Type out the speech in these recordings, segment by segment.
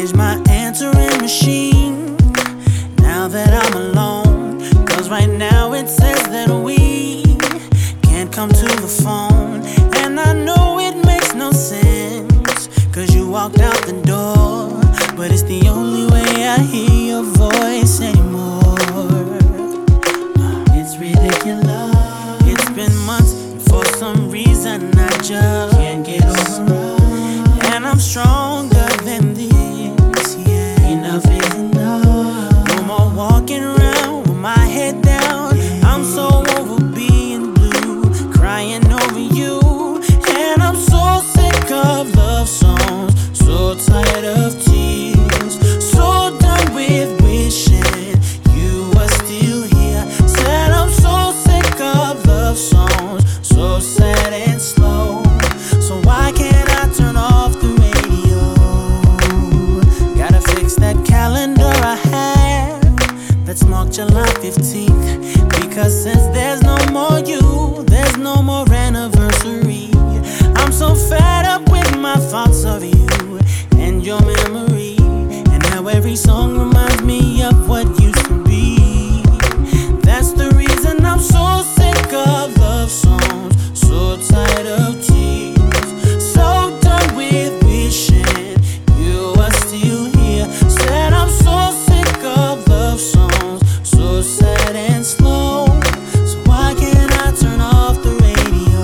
changed my answering machine now that I'm alone. Cause right now it says that we can't come to the phone. And I know it makes no sense, cause you walked out the door, but it's the only way I hear your voice anymore. It's ridiculous. It's been months, and for some reason I just can't get over it. And I'm stronger than this, yeah. Enough is enough. No more walking around with my head down. I'm so over being blue, crying over you. And I'm so sick of love songs, so tired of tears, so done with wishing you were still here. Said I'm so sick of love songs, so sad and slow. So why can't I turn off the radio? Gotta fix that calendar I have that's marked July 15th. Because since there's no more you, there's no more anniversary. I'm so fed up with my thoughts of you and your memory, and how every song reminds me of what used to be. That's the reason I'm so sick of love songs, so tired of tears, so done with wishing you were still here. Said I'm so sick of love songs, so sad and slow. So why can't I turn off the radio?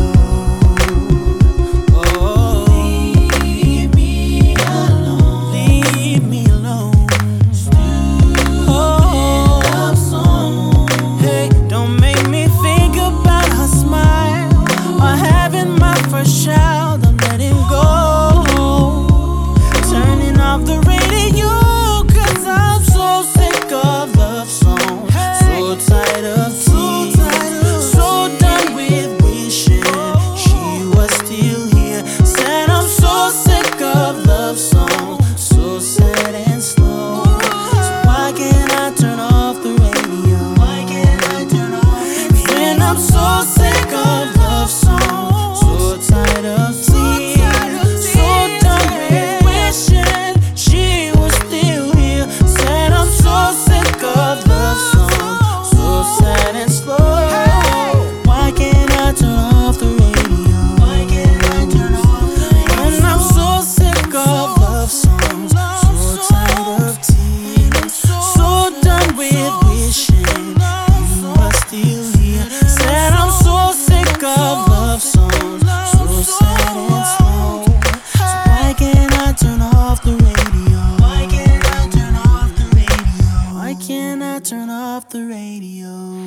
Oh, leave me alone. Leave me alone. Oh, love song. Hey, don't make me think about her smile or having my first child. I'm letting go, turning off the radio, cause I'm so sick of love songs, so tired of tears, so done with wishing she was still here. Said I'm so sick of love songs, so sad and slow. So why can't I turn off the radio? Why can't I turn off the radio? When I'm so sick of love songs, so tired of tears, so done with wishing she was still here. Said I'm so sick of love songs, so sad and slow. Why can't I turn off the radio? Why can't I turn off the radio? When I'm so sick of love songs, so tired of tears, so done with wishing you were still here. Said I'm so sick of love songs, so sad and slow. So why can't I turn off the radio? Why can't I turn off the radio? Why can't I turn off the radio?